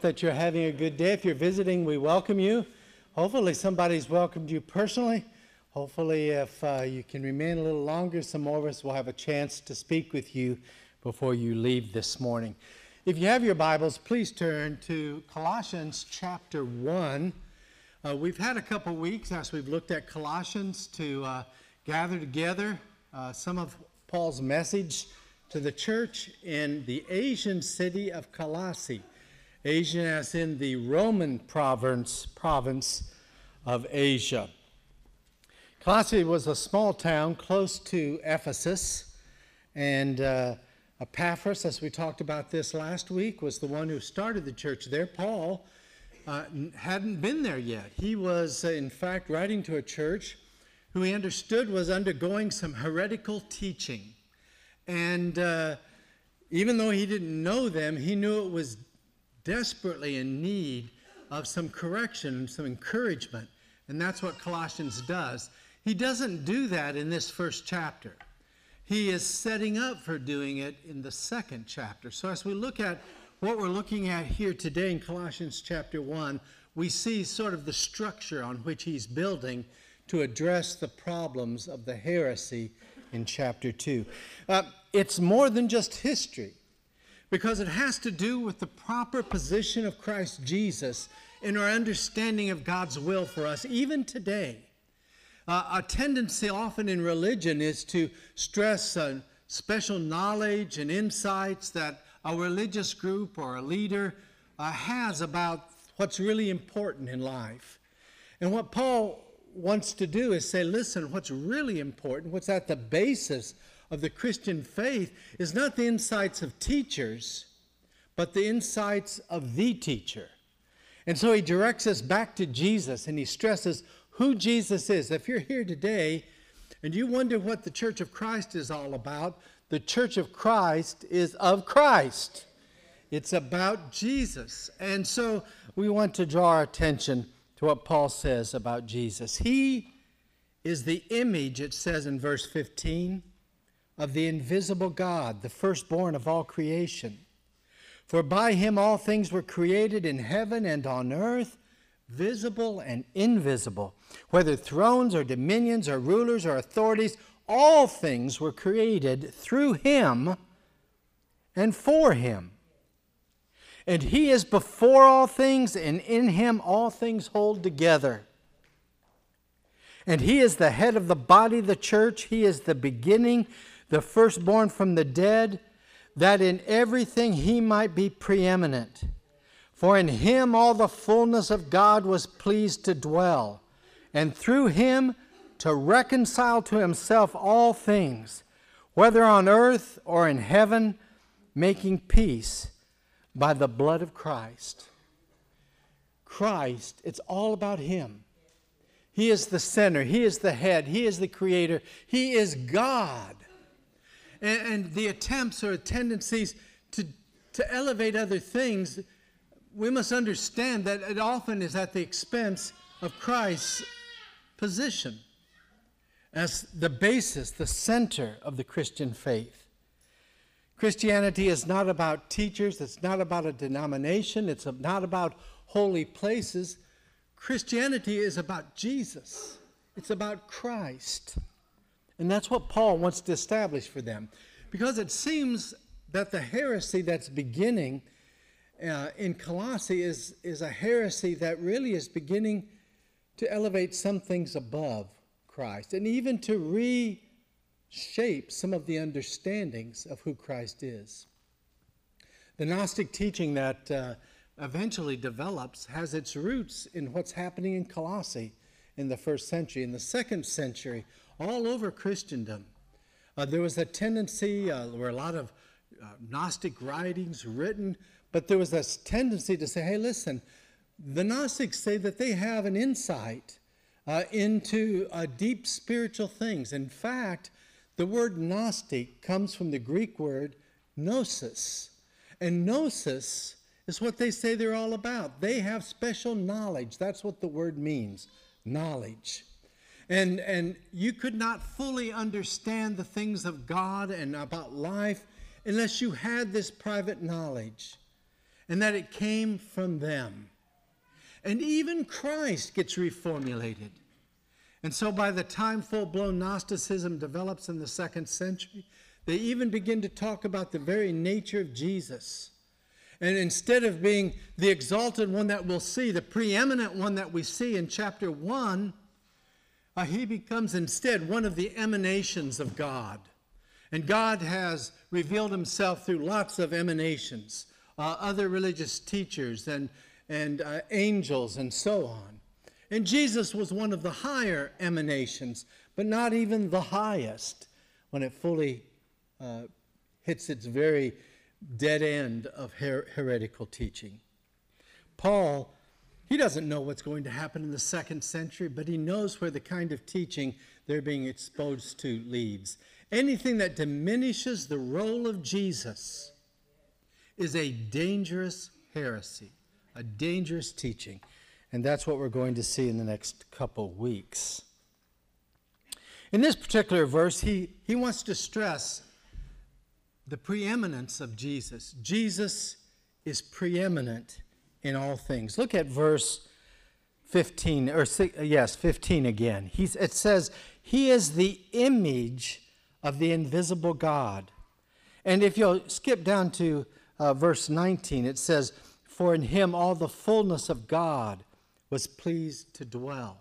that you're having a good day. If you're visiting, we welcome you. Hopefully somebody's welcomed you personally. Hopefully if you can remain a little longer, some more of us will have a chance to speak with you before you leave this morning. If you have your Bibles, please turn to Colossians chapter 1. We've had a couple weeks as we've looked at Colossians to gather together some of Paul's message to the church in the Asian city of Colossae. Asian as in the Roman province of Asia. Colossae was a small town close to Ephesus, and Epaphras, as we talked about this last week, was the one who started the church there. Paul hadn't been there yet. He was, in fact, writing to a church who he understood was undergoing some heretical teaching. And even though he didn't know them, he knew it was desperately in need of some correction and some encouragement. And that's what Colossians does. He doesn't do that in this first chapter. He is setting up for doing it in the second chapter. So as we look at what we're looking at here today in Colossians chapter 1, we see sort of the structure on which he's building to address the problems of the heresy in chapter 2. It's more than just history, because it has to do with the proper position of Christ Jesus in our understanding of God's will for us, even today. A tendency often in religion is to stress special knowledge and insights that a religious group or a leader has about what's really important in life. And what Paul wants to do is say, listen, what's really important, what's at the basis of the Christian faith is not the insights of teachers, but the insights of the teacher. And so he directs us back to Jesus, and he stresses who Jesus is. If you're here today and you wonder what the Church of Christ is all about, the Church of Christ is of Christ. It's about Jesus. And so we want to draw our attention to what Paul says about Jesus. He is the image, it says in verse 15, of the invisible God, the firstborn of all creation. For by him all things were created in heaven and on earth, visible and invisible. Whether thrones or dominions or rulers or authorities, all things were created through him and for him. And he is before all things, and in him all things hold together. And he is the head of the body, the church. He is the beginning, the firstborn from the dead, that in everything he might be preeminent. For in him all the fullness of God was pleased to dwell, and through him to reconcile to himself all things, whether on earth or in heaven, making peace by the blood of Christ. Christ, it's all about him. He is the center. He is the head. He is the creator. He is God. And the attempts or tendencies to elevate other things, we must understand that it often is at the expense of Christ's position as the basis, the center of the Christian faith. Christianity is not about teachers. It's not about a denomination. It's not about holy places. Christianity is about Jesus. It's about Christ. And that's what Paul wants to establish for them. Because it seems that the heresy that's beginning in Colossae is a heresy that really is beginning to elevate some things above Christ, and even to reshape some of the understandings of who Christ is. The Gnostic teaching that eventually develops has its roots in what's happening in Colossae in the first century. In the second century, all over Christendom, there was a tendency, there were a lot of Gnostic writings written, but there was this tendency to say, hey, listen, the Gnostics say that they have an insight into deep spiritual things. In fact, the word Gnostic comes from the Greek word gnosis. And gnosis is what they say they're all about. They have special knowledge. That's what the word means, knowledge. And you could not fully understand the things of God and about life unless you had this private knowledge. and that it came from them. And even Christ gets reformulated. And so by the time full-blown Gnosticism develops in the 2nd century, they even begin to talk about the very nature of Jesus. And instead of being the exalted one that we'll see, the preeminent one that we see in chapter 1, he becomes instead one of the emanations of God. And God has revealed himself through lots of emanations, other religious teachers and angels and so on. And Jesus was one of the higher emanations, but not even the highest when it fully hits its very dead end of heretical teaching. Paul, he doesn't know what's going to happen in the 2nd century, but he knows where the kind of teaching they're being exposed to leads. Anything that diminishes the role of Jesus is a dangerous heresy, a dangerous teaching. And that's what we're going to see in the next couple weeks. In this particular verse, he wants to stress the preeminence of Jesus. Jesus is preeminent in all things. Look at verse 15, 15 again. It says, he is the image of the invisible God. And if you'll skip down to verse 19, it says, for in him all the fullness of God was pleased to dwell.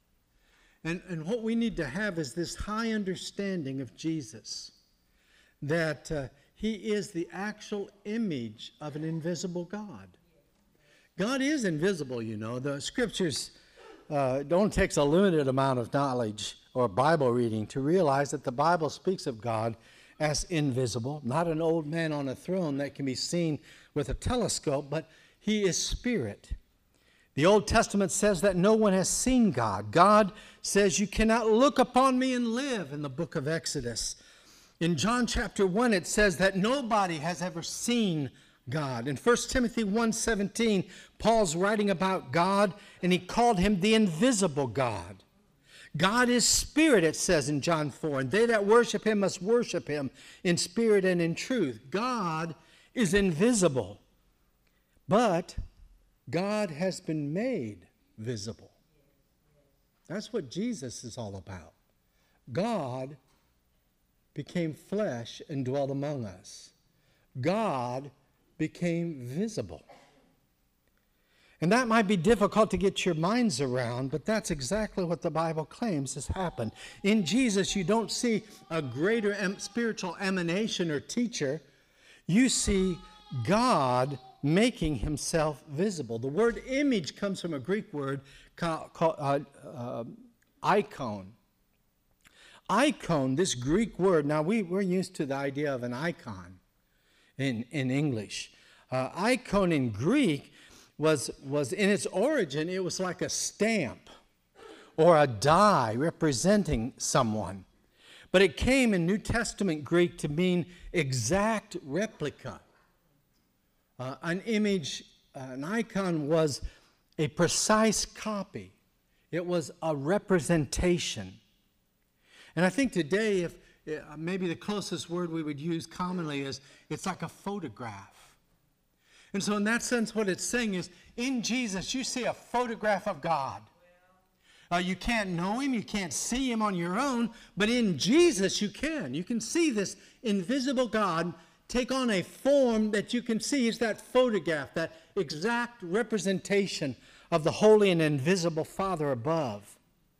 And what we need to have is this high understanding of Jesus, that he is the actual image of an invisible God. God is invisible, you know. The scriptures don't take a limited amount of knowledge or Bible reading to realize that the Bible speaks of God as invisible, not an old man on a throne that can be seen with a telescope, but he is spirit. The Old Testament says that no one has seen God. God says, you cannot look upon me and live in the book of Exodus. In John chapter 1, it says that nobody has ever seen God. In 1 Timothy 1:17, Paul's writing about God, and he called him the invisible God. God is spirit, it says in John 4, and they that worship him must worship him in spirit and in truth. God is invisible, but God has been made visible. That's what Jesus is all about. God became flesh and dwelt among us. God became visible. And that might be difficult to get your minds around, but that's exactly what the Bible claims has happened. In Jesus, you don't see a greater spiritual emanation or teacher. You see God making himself visible. The word image comes from a Greek word called icon. Icon, this Greek word, now we're used to the idea of an icon in English. Icon in Greek was in its origin, it was like a stamp or a die representing someone. But it came in New Testament Greek to mean exact replica. An image, an icon was a precise copy. It was a representation. And I think today, if maybe the closest word we would use commonly is, it's like a photograph. And so in that sense, what it's saying is, in Jesus, you see a photograph of God. You can't know him, you can't see him on your own, but in Jesus you can. You can see this invisible God take on a form that you can see. Is that photograph, that exact representation of the holy and invisible Father above.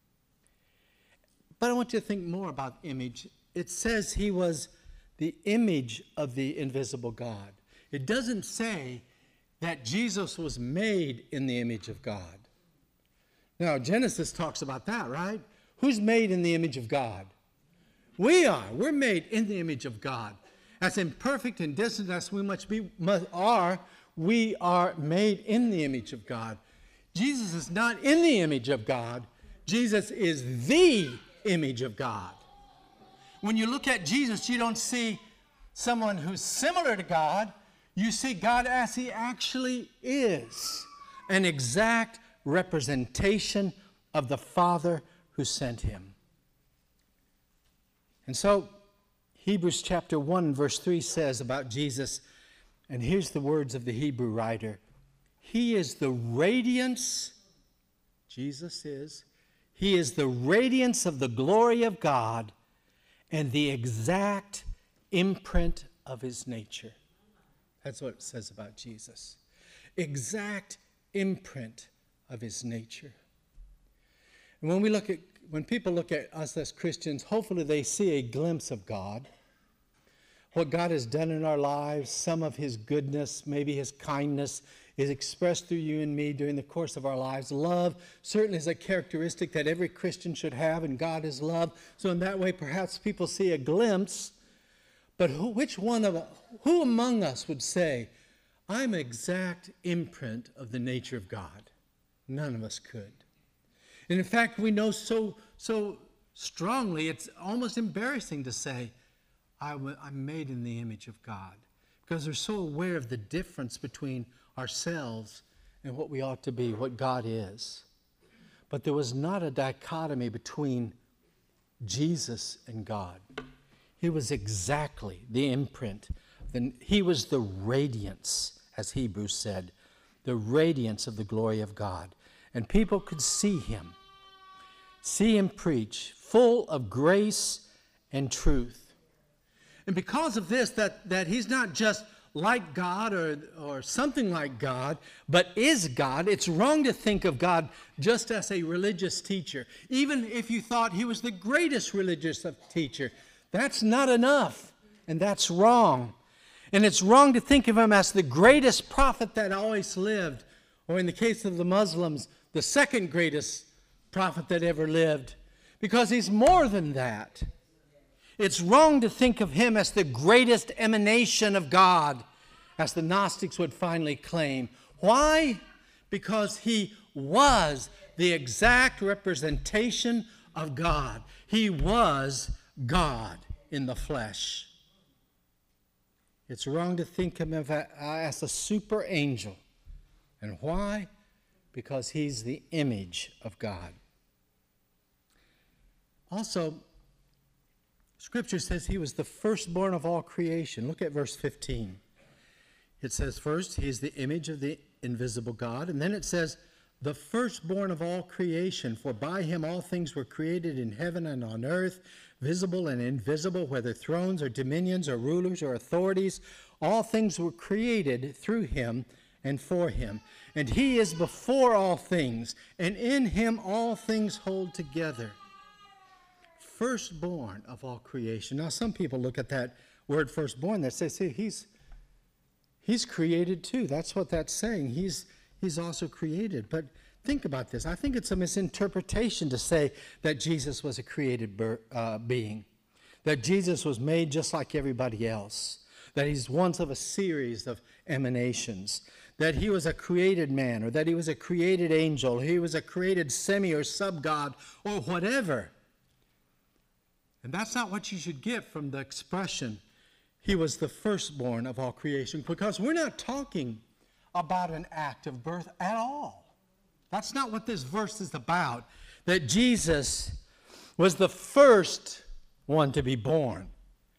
But I want you to think more about image. It says he was the image of the invisible God. It doesn't say that Jesus was made in the image of God. Now, Genesis talks about that, right? Who's made in the image of God? We are. We're made in the image of God. As imperfect and distant as we are, we are made in the image of God. Jesus is not in the image of God. Jesus is the image of God. When you look at Jesus, you don't see someone who's similar to God. You see God as he actually is, an exact representation of the Father who sent him. And so Hebrews chapter 1 verse 3 says about Jesus, And here's the words of the Hebrew writer. He is the radiance, Jesus is, he is the radiance of the glory of God and the exact imprint of his nature. That's what it says about Jesus. Exact imprint of his nature. And when people look at us as Christians, hopefully they see a glimpse of God. What God has done in our lives, some of his goodness, maybe his kindness is expressed through you and me during the course of our lives. Love certainly is a characteristic that every Christian should have, and God is love. So in that way, perhaps people see a glimpse. But who among us would say, I'm an exact imprint of the nature of God? None of us could. And in fact, we know so strongly, it's almost embarrassing to say, I'm made in the image of God. Because we're so aware of the difference between ourselves and what we ought to be, what God is. But there was not a dichotomy between Jesus and God. He was exactly the imprint. He was the radiance, as Hebrews said, the radiance of the glory of God. And people could see him preach, full of grace and truth. And because of this, that he's not just like God or something like God, but is God, it's wrong to think of God just as a religious teacher. Even if you thought he was the greatest religious teacher, that's not enough, and that's wrong. And it's wrong to think of him as the greatest prophet that always lived, or in the case of the Muslims, the second greatest prophet that ever lived, because he's more than that. It's wrong to think of him as the greatest emanation of God, as the Gnostics would finally claim. Why? Because he was the exact representation of God. He was God in the flesh. It's wrong to think of him as a super angel. And why? Because he's the image of God. Also, Scripture says he was the firstborn of all creation. Look at verse 15. It says first, he is the image of the invisible God. And then it says, the firstborn of all creation, for by him all things were created in heaven and on earth, visible and invisible, whether thrones or dominions or rulers or authorities. All things were created through him and for him. And he is before all things, and in him all things hold together. Firstborn of all creation. Now, some people look at that word firstborn, they say, see, he's created too. That's what that's saying. He's also created. But think about this. I think it's a misinterpretation to say that Jesus was a created being, that Jesus was made just like everybody else, that he's one of a series of emanations, that he was a created man, or that he was a created angel, or he was a created semi or sub-god, or whatever. And that's not what you should get from the expression, he was the firstborn of all creation, because we're not talking about an act of birth at all. That's not what this verse is about, that Jesus was the first one to be born.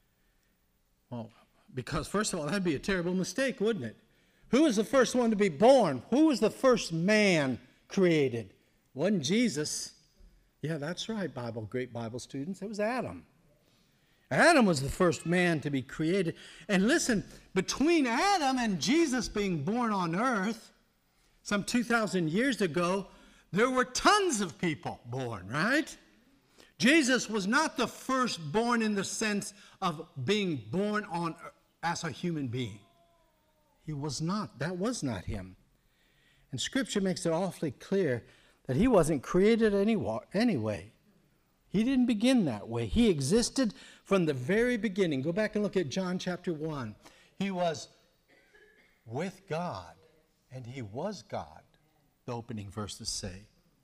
Well, because first of all, that'd be a terrible mistake, wouldn't it? Who was the first one to be born? Who was the first man created? Wasn't Jesus. Yeah, that's right, great Bible students. It was Adam. Adam was the first man to be created. And listen, between Adam and Jesus being born on earth, some 2,000 years ago, there were tons of people born, right? Jesus was not the firstborn in the sense of being born on as a human being. He was not. That was not him. And Scripture makes it awfully clear that he wasn't created anyway. He didn't begin that way. He existed from the very beginning. Go back and look at John chapter 1. He was with God, and he was God, the opening verses say.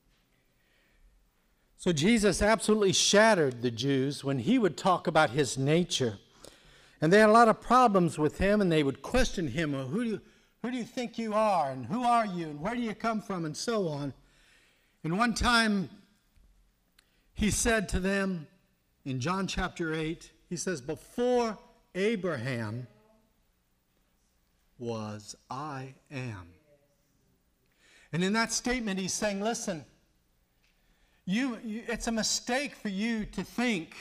So Jesus absolutely shattered the Jews when he would talk about his nature. And they had a lot of problems with him, and they would question him, well, who do you think you are, and who are you, and where do you come from, and so on. And one time, he said to them in John chapter 8, he says, before Abraham was I am. And in that statement, he's saying, listen, it's a mistake for you to think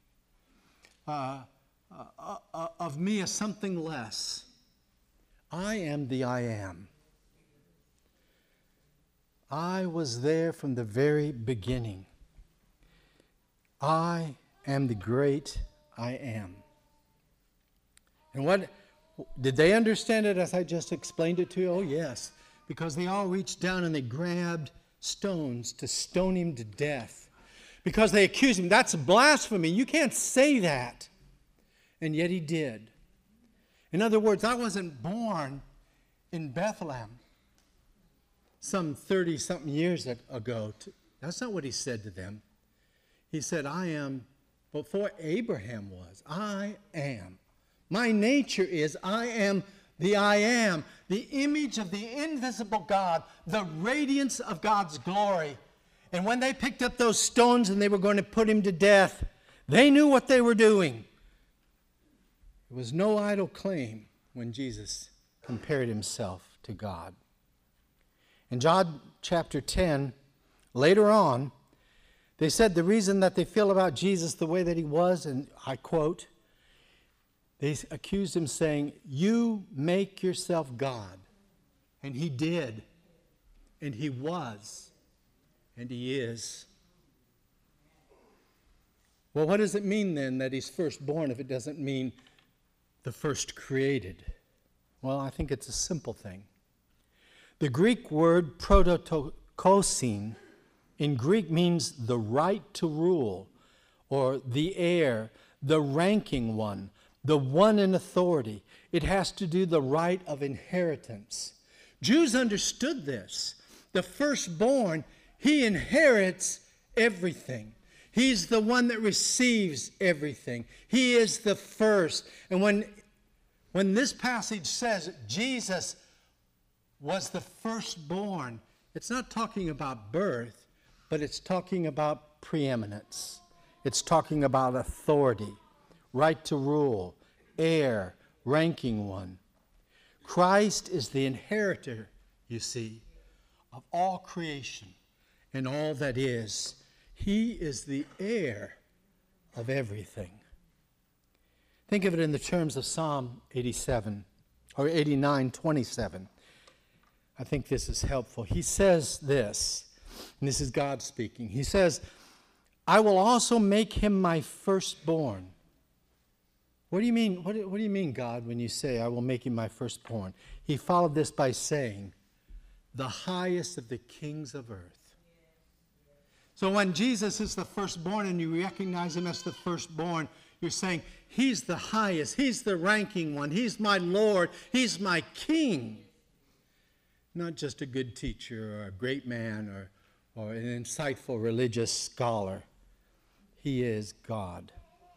of me as something less. I am the I am. I was there from the very beginning. I am the great I am. And what did they understand it as I just explained it to you? Oh, yes. Because they all reached down and they grabbed stones to stone him to death. Because they accused him. That's blasphemy. You can't say that. And yet he did. In other words, I wasn't born in Bethlehem some 30-something years ago. That's not what he said to them. He said, I am before Abraham was. I am. My nature is I am the I am, the image of the invisible God, the radiance of God's glory. And when they picked up those stones and they were going to put him to death, they knew what they were doing. It was no idle claim when Jesus compared himself to God. In John chapter 10, later on, they said the reason that they feel about Jesus the way that he was, and I quote, they accused him saying, you make yourself God. And he did. And he was. And he is. Well, what does it mean then that he's firstborn if it doesn't mean the first created? Well, I think it's a simple thing. The Greek word prototokosin in Greek means the right to rule, or the heir, the ranking one, the one in authority. It has to do the right of inheritance. Jews understood this. The firstborn, he inherits everything. He's the one that receives everything. He is the first. And when this passage says Jesus was the firstborn, it's not talking about birth, but it's talking about preeminence. It's talking about authority, right to rule, heir, ranking one. Christ is the inheritor, you see, of all creation and all that is. He is the heir of everything. Think of it in the terms of Psalm 87 or 89:27. I think this is helpful. He says this, and this is God speaking. He says, I will also make him my firstborn. What do you mean? What do you mean, God, when you say, I will make him my firstborn? He followed this by saying, the highest of the kings of earth. So when Jesus is the firstborn and you recognize him as the firstborn, you're saying, he's the highest, he's the ranking one, he's my Lord, he's my king. Not just a good teacher or a great man or an insightful religious scholar. He is God.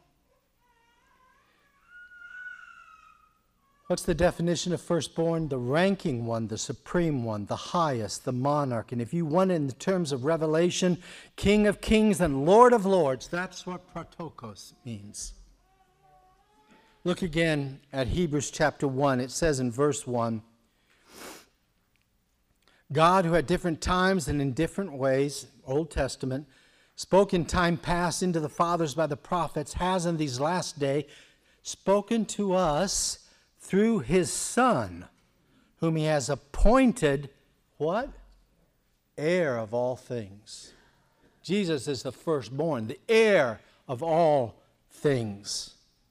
What's the definition of firstborn? The ranking one, the supreme one, the highest, the monarch. And if you want it in the terms of Revelation, King of kings and Lord of lords, that's what protokos means. Look again at Hebrews chapter 1. It says in verse 1, God, who at different times and in different ways, Old Testament, spoke in time past into the fathers by the prophets, has in these last days spoken to us through his Son, whom he has appointed, what? Heir of all things. Jesus is the firstborn, the heir of all things.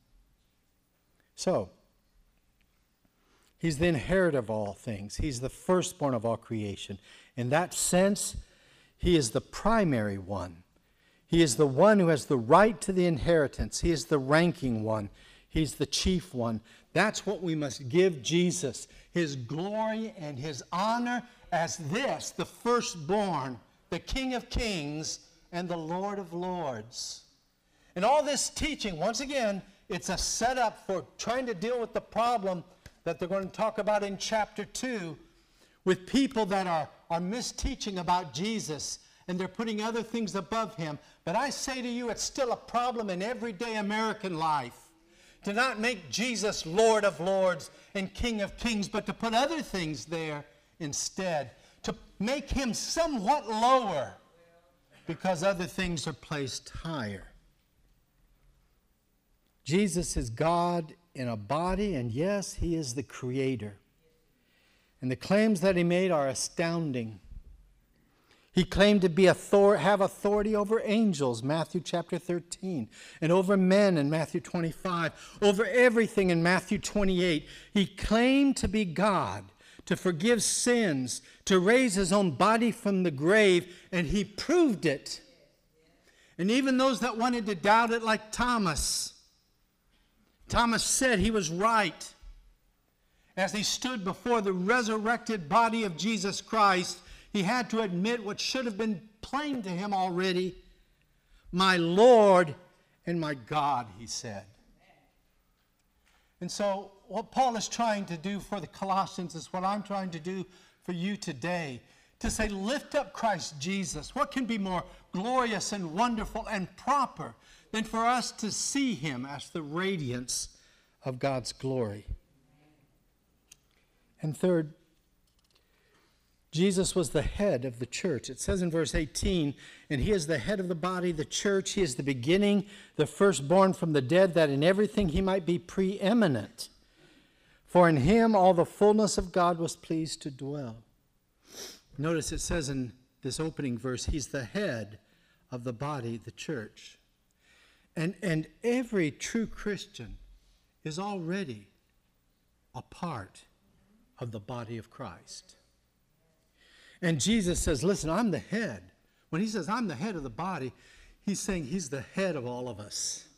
So, he's the inheritor of all things. He's the firstborn of all creation. In that sense, he is the primary one. He is the one who has the right to the inheritance. He is the ranking one. He's the chief one. That's what we must give Jesus, his glory and his honor as this, the firstborn, the King of kings and the Lord of lords. And all this teaching, once again, it's a setup for trying to deal with the problem that they're going to talk about in chapter 2 with people that are misteaching about Jesus and they're putting other things above him. But I say to you, it's still a problem in everyday American life. to not make Jesus Lord of Lords and King of Kings, but to put other things there instead, to make him somewhat lower because other things are placed higher. Jesus is God in a body, and yes, he is the creator. And the claims that he made are astounding. He claimed to be have authority over angels, Matthew chapter 13, and over men in Matthew 25, over everything in Matthew 28. He claimed to be God, to forgive sins, to raise his own body from the grave, and he proved it. And even those that wanted to doubt it, like Thomas said he was right. As he stood before the resurrected body of Jesus Christ, he had to admit what should have been plain to him already. My Lord and my God, he said. And so what Paul is trying to do for the Colossians is what I'm trying to do for you today. To say, lift up Christ Jesus. What can be more glorious and wonderful and proper than for us to see him as the radiance of God's glory? And third, Jesus was the head of the church. It says in verse 18, and he is the head of the body, the church. He is the beginning, the firstborn from the dead, that in everything he might be preeminent. For in him all the fullness of God was pleased to dwell. Notice it says in this opening verse, he's the head of the body, the church. And every true Christian is already a part of the body of Christ. And Jesus says, listen, I'm the head. When he says I'm the head of the body, he's saying he's the head of all of us.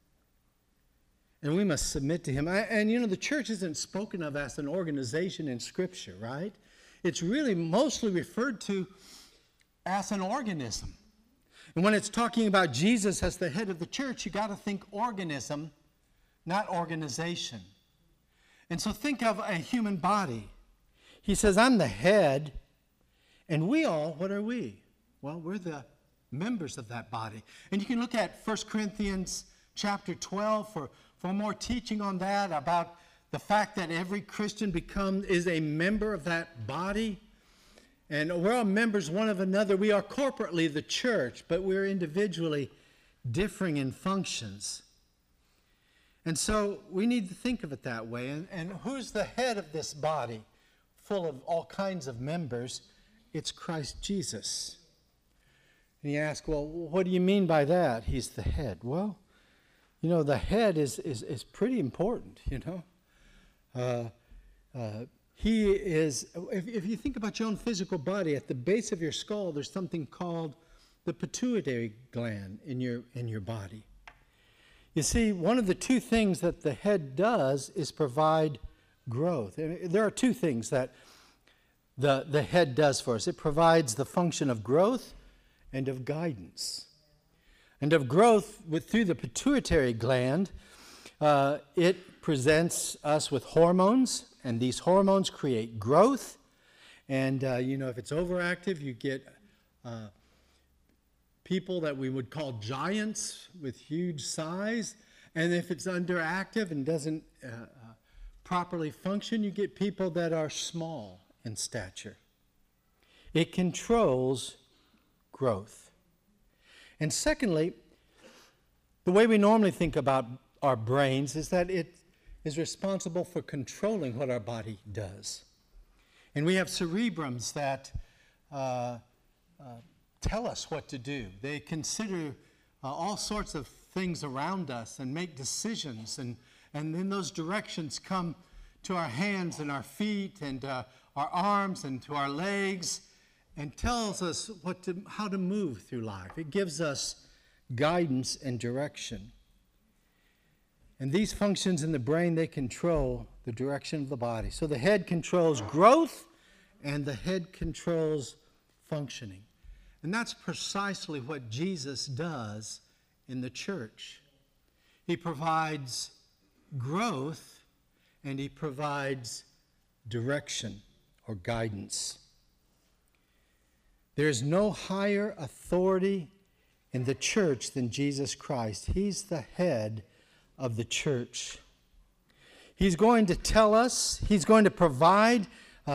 And we must submit to him. And you know, the church isn't spoken of as an organization in Scripture, right? It's really mostly referred to as an organism. And when it's talking about Jesus as the head of the church, you got to think organism, not organization. And so think of a human body. He says, I'm the head. And we all, what are we? Well, we're the members of that body. And you can look at 1 Corinthians chapter 12 for more teaching on that, about the fact that every Christian is a member of that body. And we're all members one of another. We are corporately the church, but we're individually differing in functions. And so we need to think of it that way. And who's the head of this body, full of all kinds of members? It's Christ Jesus. And you ask, well, what do you mean by that? He's the head. Well, you know, the head is pretty important, you know. He is, if you think about your own physical body, at the base of your skull, there's something called the pituitary gland in your body. You see, one of the two things that the head does is provide growth. There are two things that the head does for us. It provides the function of growth and of guidance. And of growth through the pituitary gland, it presents us with hormones, and these hormones create growth. And, you know, if it's overactive, you get people that we would call giants with huge size. And if it's underactive and doesn't properly function, you get people that are small in stature. It controls growth. And secondly, the way we normally think about our brains is that it is responsible for controlling what our body does. And we have cerebrums that tell us what to do. They consider all sorts of things around us and make decisions. And then those directions come to our hands and our feet and our arms and to our legs, and tells us how to move through life. It gives us guidance and direction. And these functions in the brain, they control the direction of the body. So the head controls growth, and the head controls functioning. And that's precisely what Jesus does in the church. He provides growth, and he provides direction or guidance. There is no higher authority in the church than Jesus Christ. He's the head of the church. He's going to tell us, he's going to provide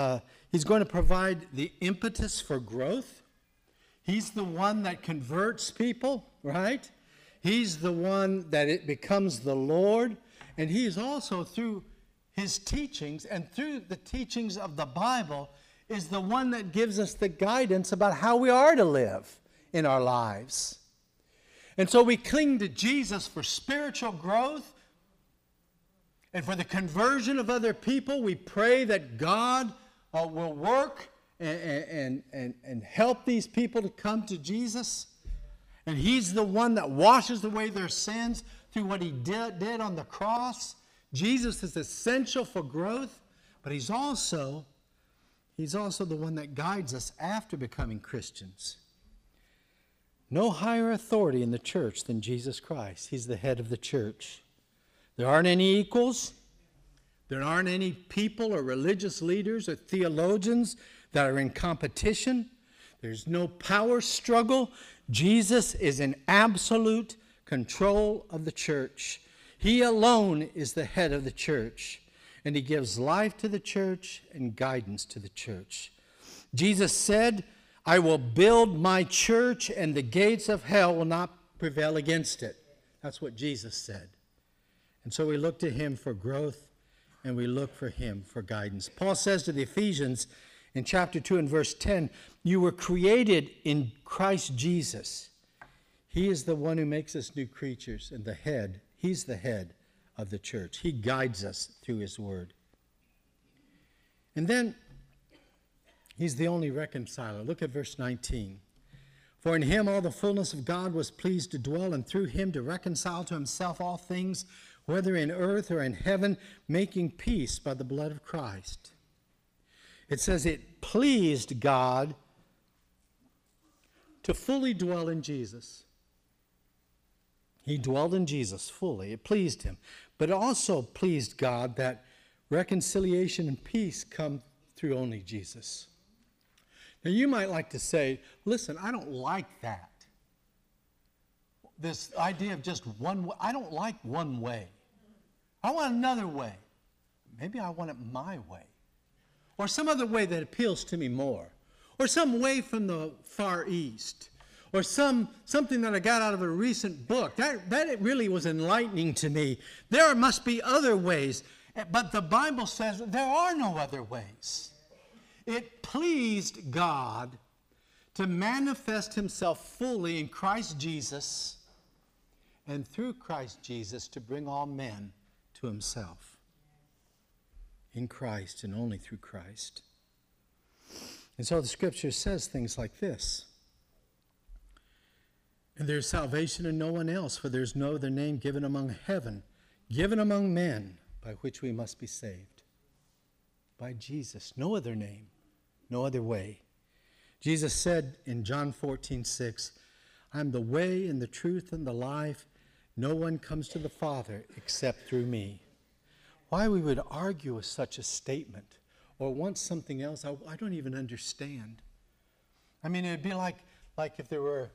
the impetus for growth. He's the one that converts people, right? He's the one that it becomes the Lord. And he is also, through his teachings and through the teachings of the Bible, is the one that gives us the guidance about how we are to live in our lives. And so we cling to Jesus for spiritual growth and for the conversion of other people. We pray that God will work and help these people to come to Jesus. And he's the one that washes away their sins through what he did on the cross. Jesus is essential for growth, but he's also the one that guides us after becoming Christians. No higher authority in the church than Jesus Christ. He's the head of the church. There aren't any equals. There aren't any people or religious leaders or theologians that are in competition. There's no power struggle. Jesus is in absolute control of the church. He alone is the head of the church, and he gives life to the church and guidance to the church. Jesus said, I will build my church, and the gates of hell will not prevail against it. That's what Jesus said. And so we look to him for growth, and we look for him for guidance. Paul says to the Ephesians in chapter 2 and verse 10, you were created in Christ Jesus. He is the one who makes us new creatures and the head. He's the head of the church. He guides us through his word. And then he's the only reconciler. Look at verse 19. For in him all the fullness of God was pleased to dwell, and through him to reconcile to himself all things, whether in earth or in heaven, making peace by the blood of Christ. It says it pleased God to fully dwell in Jesus. He dwelled in Jesus fully. It pleased him. But it also pleased God that reconciliation and peace come through only Jesus. Now you might like to say, listen, I don't like that. This idea of just one way. I don't like one way. I want another way. Maybe I want it my way. Or some other way that appeals to me more. Or some way from the Far East. Or something that I got out of a recent book. That really was enlightening to me. There must be other ways. But the Bible says there are no other ways. It pleased God to manifest himself fully in Christ Jesus, and through Christ Jesus to bring all men to himself. In Christ and only through Christ. And so the scripture says things like this. And there's salvation in no one else, for there's no other name given among among men, by which we must be saved. By Jesus. No other name. No other way. Jesus said in John 14:6, I am the way and the truth and the life. No one comes to the Father except through me. Why we would argue with such a statement or want something else, I don't even understand. I mean, it would be like if there were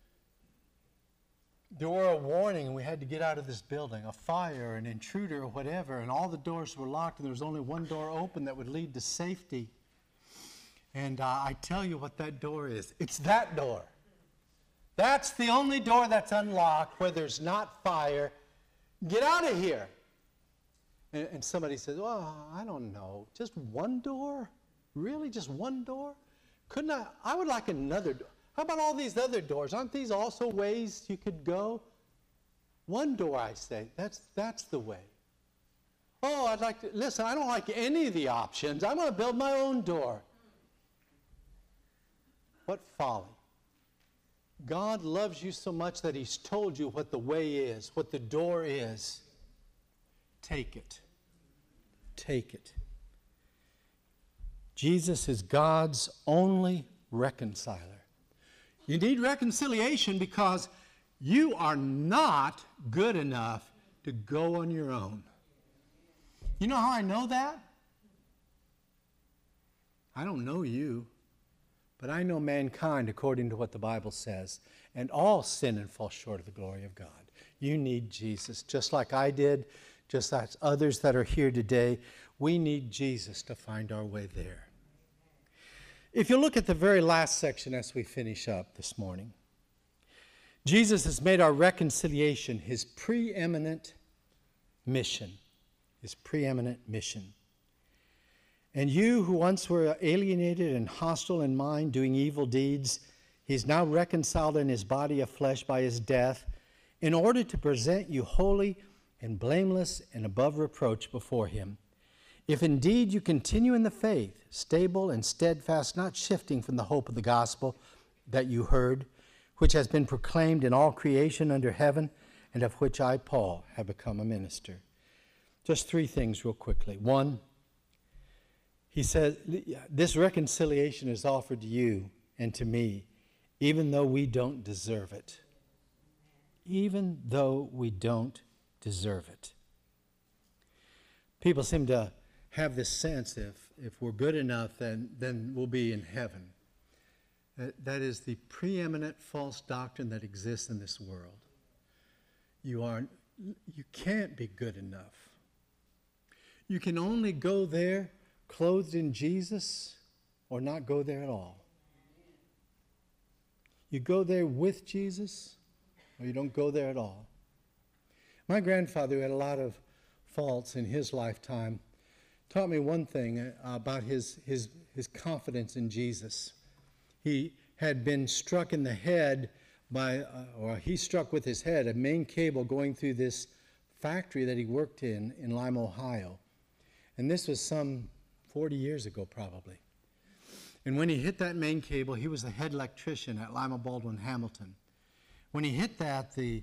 a warning and we had to get out of this building, a fire, an intruder, or whatever, and all the doors were locked and there was only one door open that would lead to safety. And I tell you what that door is. It's that door. That's the only door that's unlocked where there's not fire. Get out of here. And somebody says, well, I don't know. Just one door? Really? Just one door? I would like another door. How about all these other doors? Aren't these also ways you could go? One door, I say. That's the way. Oh, listen, I don't like any of the options. I'm going to build my own door. What folly. God loves you so much that he's told you what the way is, what the door is. Take it. Take it. Jesus is God's only reconciler. You need reconciliation because you are not good enough to go on your own. You know how I know that? I don't know you. But I know mankind according to what the Bible says. And all sin and fall short of the glory of God. You need Jesus. Just like I did, just as others that are here today. We need Jesus to find our way there. If you look at the very last section as we finish up this morning, Jesus has made our reconciliation his preeminent mission. His preeminent mission. And you who once were alienated and hostile in mind, doing evil deeds, he's now reconciled in his body of flesh by his death, in order to present you holy and blameless and above reproach before him. If indeed you continue in the faith, stable and steadfast, not shifting from the hope of the gospel that you heard, which has been proclaimed in all creation under heaven, and of which I, Paul, have become a minister. Just three things real quickly. One, he says, this reconciliation is offered to you and to me, even though we don't deserve it. Even though we don't deserve it. People seem to have this sense if we're good enough, then we'll be in heaven. That is the preeminent false doctrine that exists in this world. You can't be good enough. You can only go there clothed in Jesus or not go there at all. You go there with Jesus or you don't go there at all. My grandfather, who had a lot of faults in his lifetime, taught me one thing about his confidence in Jesus. He had been struck in the head or he struck with his head a main cable going through this factory that he worked in Lima, Ohio. And this was some 40 years ago probably. And when he hit that main cable, he was the head electrician at Lima Baldwin Hamilton. When he hit that, the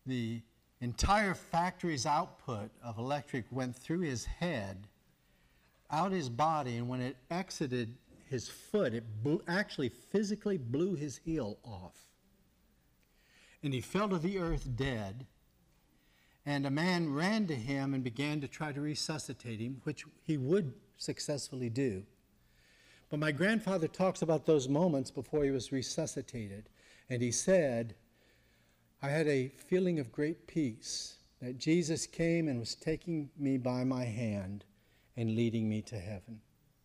entire factory's output of electric went through his head, out his body, and when it exited his foot, it actually physically blew his heel off. And he fell to the earth dead, and a man ran to him and began to try to resuscitate him, which he would successfully do. But my grandfather talks about those moments before he was resuscitated, and he said, I had a feeling of great peace that Jesus came and was taking me by my hand and leading me to heaven.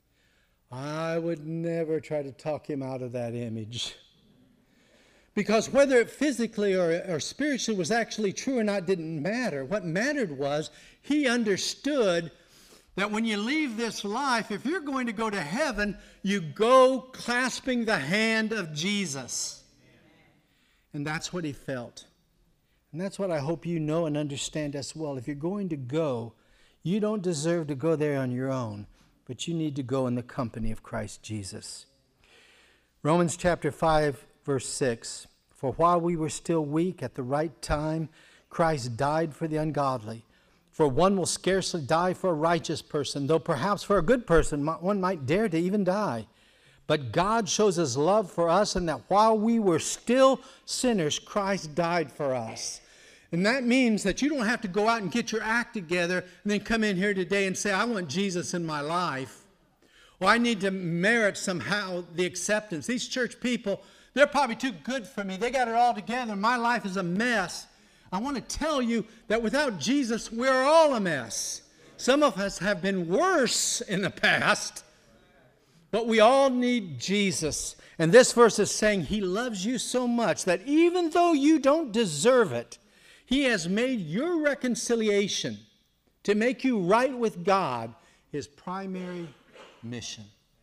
I would never try to talk him out of that image. Because whether it physically or spiritually was actually true or not didn't matter. What mattered was he understood that when you leave this life, if you're going to go to heaven, you go clasping the hand of Jesus. And that's what he felt. And that's what I hope you know and understand as well. If you're going to go, you don't deserve to go there on your own, but you need to go in the company of Christ Jesus. Romans chapter 5, verse 6. For while we were still weak, at the right time, Christ died for the ungodly. For one will scarcely die for a righteous person, though perhaps for a good person one might dare to even die. But God shows his love for us in that while we were still sinners, Christ died for us. And that means that you don't have to go out and get your act together and then come in here today and say, I want Jesus in my life. Or I need to merit somehow the acceptance. These church people, they're probably too good for me. They got it all together. My life is a mess. I want to tell you that without Jesus, we're all a mess. Some of us have been worse in the past, but we all need Jesus. And this verse is saying he loves you so much that even though you don't deserve it, he has made your reconciliation to make you right with God his primary mission.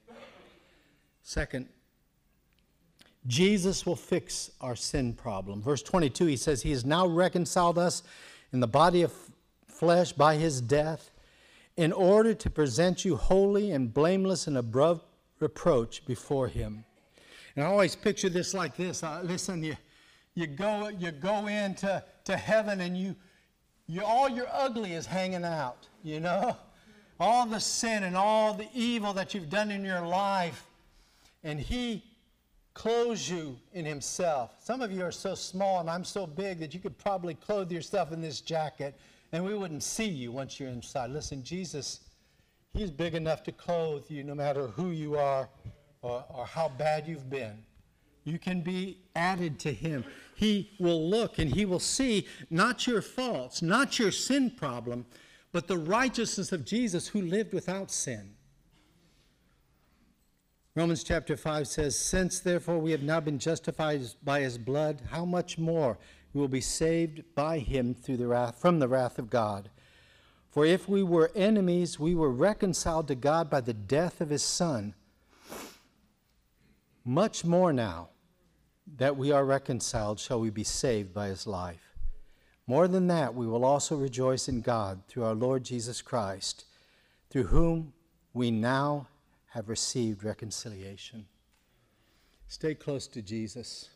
Second, Jesus will fix our sin problem. Verse 22, he says, he has now reconciled us in the body of flesh by his death in order to present you holy and blameless and above reproach before him. And I always picture this like this. Listen, you go into heaven and all your ugly is hanging out, you know. All the sin and all the evil that you've done in your life. And he clothes you in himself. Some of you are so small and I'm so big that you could probably clothe yourself in this jacket and we wouldn't see you once you're inside. Listen, Jesus, he's big enough to clothe you no matter who you are or how bad you've been. You can be added to him. He will look and he will see not your faults, not your sin problem, but the righteousness of Jesus who lived without sin. Romans chapter 5 says, since therefore we have now been justified by his blood, how much more we will be saved by him from the wrath of God. For if we were enemies, we were reconciled to God by the death of his Son. Much more now that we are reconciled shall we be saved by his life. More than that, we will also rejoice in God through our Lord Jesus Christ, through whom we now have received reconciliation. Stay close to Jesus.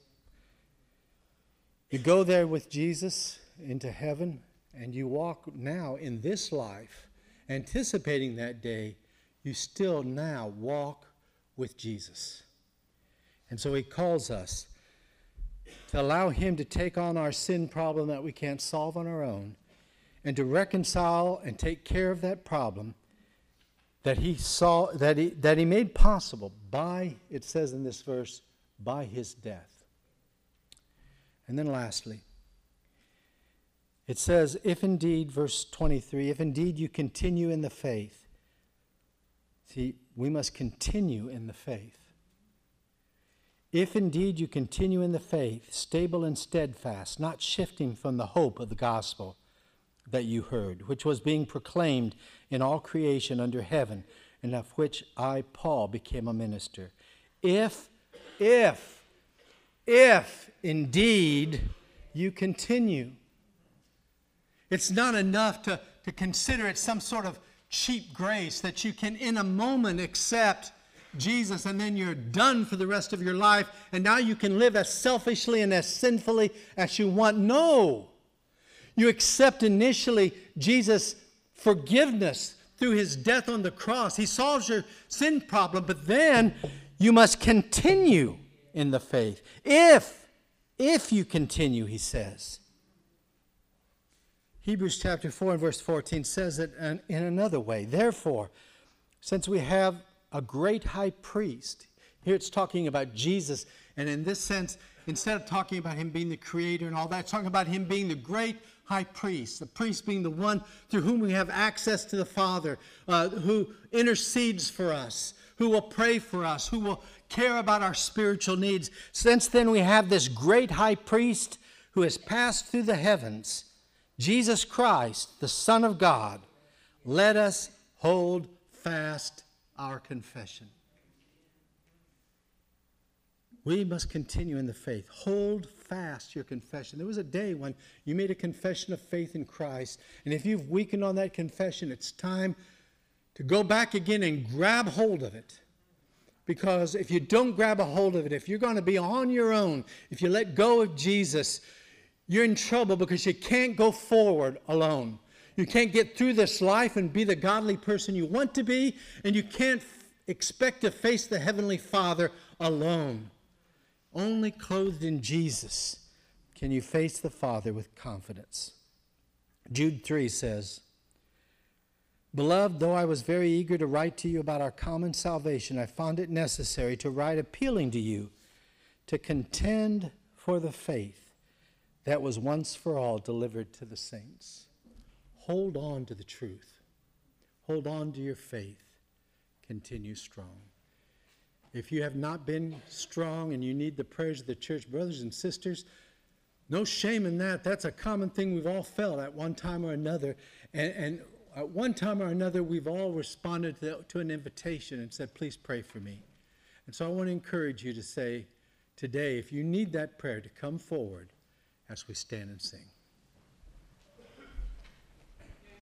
You go there with Jesus into heaven, and you walk now in this life, anticipating that day. You still now walk with Jesus. And so he calls us to allow him to take on our sin problem that we can't solve on our own, and to reconcile and take care of that problem that he made possible by, it says in this verse, by his death. And then lastly, it says, if indeed, verse 23, if indeed you continue in the faith. See, we must continue in the faith. If indeed you continue in the faith, stable and steadfast, not shifting from the hope of the gospel that you heard, which was being proclaimed in all creation under heaven, and of which I, Paul, became a minister. If indeed you continue. It's not enough to consider it some sort of cheap grace that you can in a moment accept Jesus and then you're done for the rest of your life and now you can live as selfishly and as sinfully as you want. No. You accept initially Jesus' forgiveness through his death on the cross. He solves your sin problem, but then you must continue in the faith. If you continue, he says. Hebrews chapter 4 and verse 14 says it in another way. Therefore, since we have a great high priest, here it's talking about Jesus, and in this sense, instead of talking about him being the creator and all that, it's talking about him being the great high priest, the priest being the one through whom we have access to the Father, who intercedes for us, who will pray for us, who will care about our spiritual needs. Since then we have this great high priest who has passed through the heavens, Jesus Christ, the Son of God. Let us hold fast our confession. We must continue in the faith. Hold fast your confession. There was a day when you made a confession of faith in Christ, and if you've weakened on that confession, it's time to go back again and grab hold of it. Because if you don't grab a hold of it, if you're going to be on your own, if you let go of Jesus, you're in trouble because you can't go forward alone. You can't get through this life and be the godly person you want to be, and you can't expect to face the Heavenly Father alone. Only clothed in Jesus can you face the Father with confidence. Jude 3 says, Beloved, though I was very eager to write to you about our common salvation, I found it necessary to write appealing to you to contend for the faith that was once for all delivered to the saints. Hold on to the truth. Hold on to your faith. Continue strong. If you have not been strong and you need the prayers of the church, brothers and sisters, no shame in that. That's a common thing we've all felt at one time or another. And at one time or another, we've all responded to an invitation and said, please pray for me. And so I want to encourage you to say today, if you need that prayer, to come forward as we stand and sing.